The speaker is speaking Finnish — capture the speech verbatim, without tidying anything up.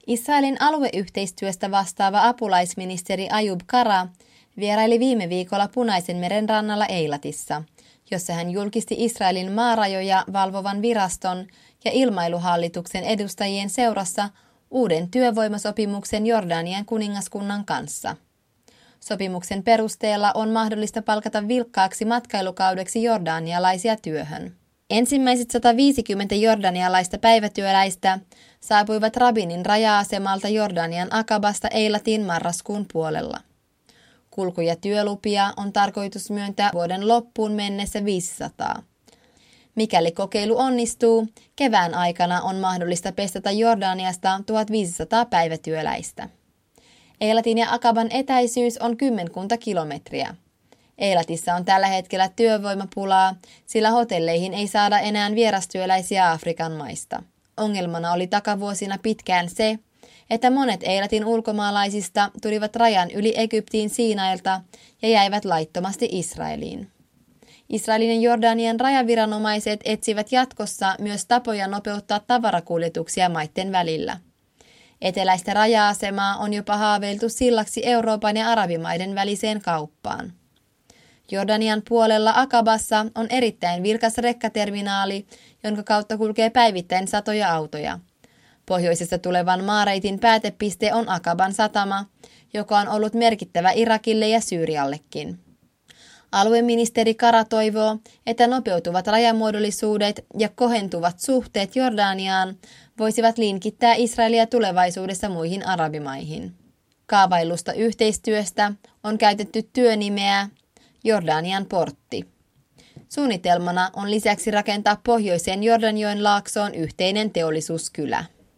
Israelin alueyhteistyöstä vastaava apulaisministeri Ayub Kara vieraili viime viikolla Punaisen meren rannalla Eilatissa, jossa hän julkisti Israelin maarajoja valvovan viraston ja ilmailuhallituksen edustajien seurassa uuden työvoimasopimuksen Jordanian kuningaskunnan kanssa. Sopimuksen perusteella on mahdollista palkata vilkkaaksi matkailukaudeksi jordanialaisia työhön. Ensimmäiset sata viisikymmentä jordanialaista päivätyöläistä saapuivat Rabinin raja-asemalta Jordanian Akabasta Eilatiin marraskuun puolella. Kulku- ja työlupia on tarkoitus myöntää vuoden loppuun mennessä viisisataa. Mikäli kokeilu onnistuu, kevään aikana on mahdollista pestata Jordaniasta tuhatviisisataa päivätyöläistä. Eilatin ja Akaban etäisyys on kymmenkunta kilometriä. Eilatissa on tällä hetkellä työvoimapulaa, sillä hotelleihin ei saada enää vierastyöläisiä Afrikan maista. Ongelmana oli takavuosina pitkään se, että monet Eilatin ulkomaalaisista tulivat rajan yli Egyptiin Siinailta ja jäivät laittomasti Israeliin. Israelin ja Jordanian rajaviranomaiset etsivät jatkossa myös tapoja nopeuttaa tavarakuljetuksia maiden välillä. Eteläistä raja-asemaa on jopa haaveiltu sillaksi Euroopan ja arabimaiden väliseen kauppaan. Jordanian puolella Akabassa on erittäin vilkas rekkaterminaali, jonka kautta kulkee päivittäin satoja autoja. Pohjoisesta tulevan maareitin päätepiste on Akaban satama, joka on ollut merkittävä Irakille ja Syyriallekin. Alueministeri Kara toivoo, että nopeutuvat rajamuodollisuudet ja kohentuvat suhteet Jordaniaan voisivat linkittää Israelia tulevaisuudessa muihin arabimaihin. Kaavailusta yhteistyöstä on käytetty työnimeä Jordanian portti. Suunnitelmana on lisäksi rakentaa pohjoiseen Jordanjoen laaksoon yhteinen teollisuuskylä.